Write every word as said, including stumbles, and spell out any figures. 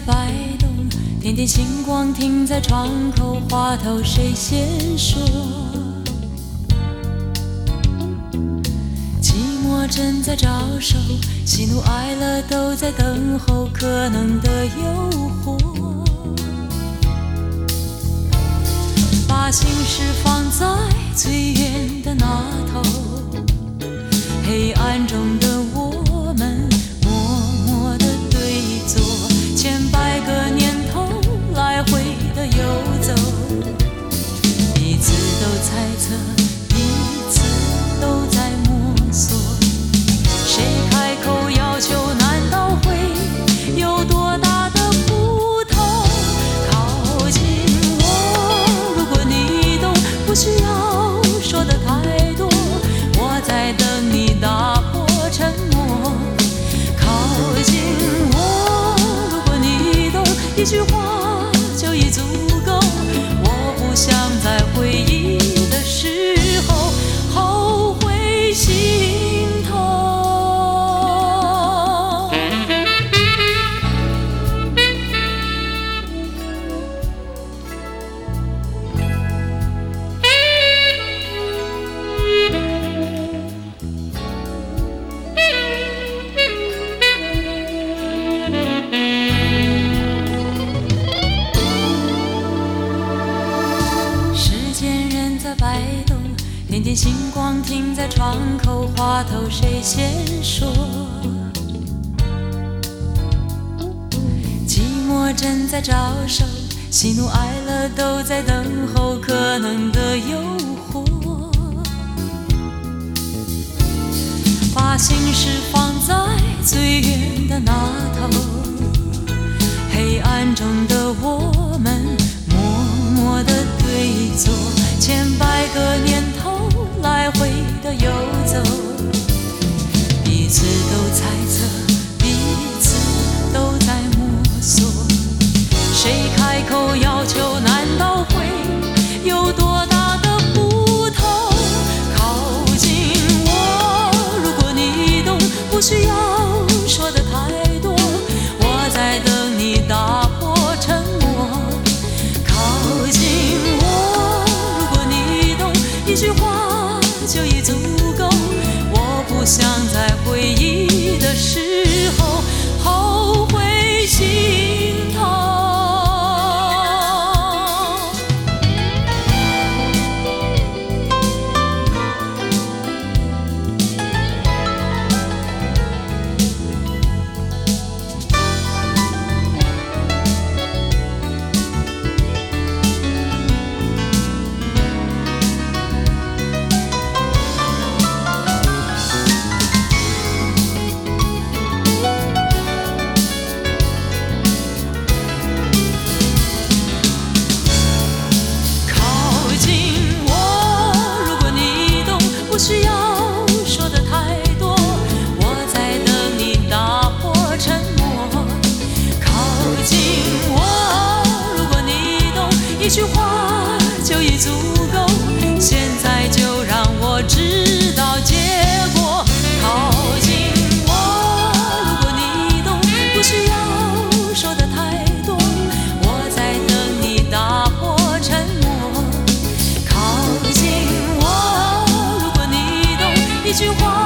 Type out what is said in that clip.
摆动，点点星光停在窗口，话头谁先说？寂寞正在招手，喜怒哀乐都在等候可能的诱惑。把心事放在最远的那头，黑暗中的我们默默地对坐，千百个年头来回的游走，彼此都猜测，彼此都在摸索，谁开口要求，难道会有多大的不同？靠近我，如果你懂，不需要说的太多，我在等你打破沉默。靠近我，如果你懂，一句话就已足够，我不想在回忆的时候后悔心痛。摆动，点点星光停在窗口，话头谁先说？寂寞正在招手，喜怒哀乐都在等候可能的诱惑。把心事放在最远的那头，黑暗中的我们默默地对坐，千百个年头来回的游走，彼此都猜测，彼此都在摸索，谁开口要求，难道会有多大的不同？靠近我，如果你懂，不需要说的太多，我在等你打破沉默。靠近我，一句话就已足够，我不想在回忆的时候后悔心痛。不需要说的太多，我在等你打破沉默。靠近我，如果你懂，一句话就已足够，现在就让我知道结果。靠近我，如果你懂，不需要说的太多，我在等你打破沉默。靠近我，一句话